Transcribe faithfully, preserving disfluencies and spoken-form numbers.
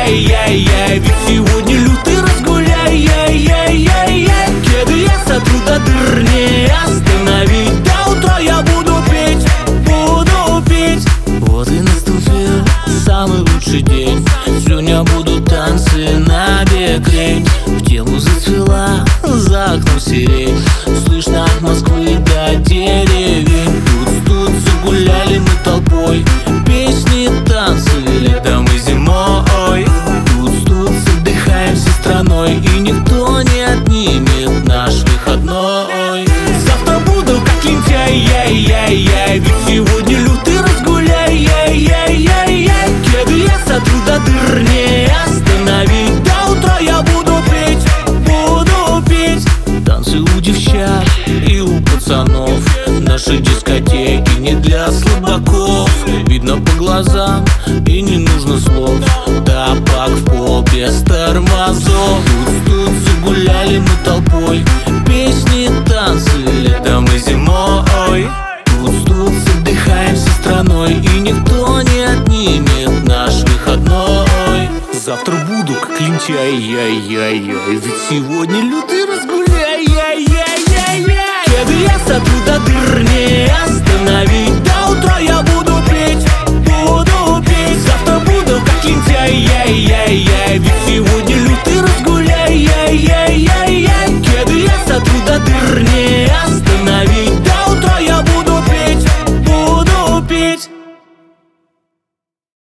яй-яй-яй, ведь сегодня лютый разгуляй, яй-яй-яй-яй. Кеды я сотру до дыр, не остановить. До утра я буду петь, буду петь. Вот и наступил самый лучший день. Сегодня будут танцы на бекрень. В телу зацвела за окном сирень. Слышно от Москвы до деревень. Тут-тут загуляли мы толпой. Песни, танцы, летом и зимой. Тут-тут отдыхаем всей страной. И никто не отнимет наш выходной. Завтра буду как лентяй, яй-яй-яй, ведь сегодня лютый разгуляй, яй-яй-яй-яй. Кеды я сотру до дыр, не остановить. До утра я буду петь, буду петь. Танцы у девчат и у пацанов. Наши дискотеки не для слабаков. Видно по глазам и не нужно слов. Тапок в пол без тормозов. Тут-тут загуляли мы толпой. Песни, танцы, летом и зимой. Тут-тут отдыхаем всей страной. И никто не отнимет наш выходной. Завтра буду как лентяй, яй-яй-яй, ведь сегодня лютый разгуляй, яй-яй-яй-яй. Кеды я сотру до дыр, не остановить. До утра я буду петь, буду петь. Завтра буду как лентяй, яй-яй-яй, ведь сегодня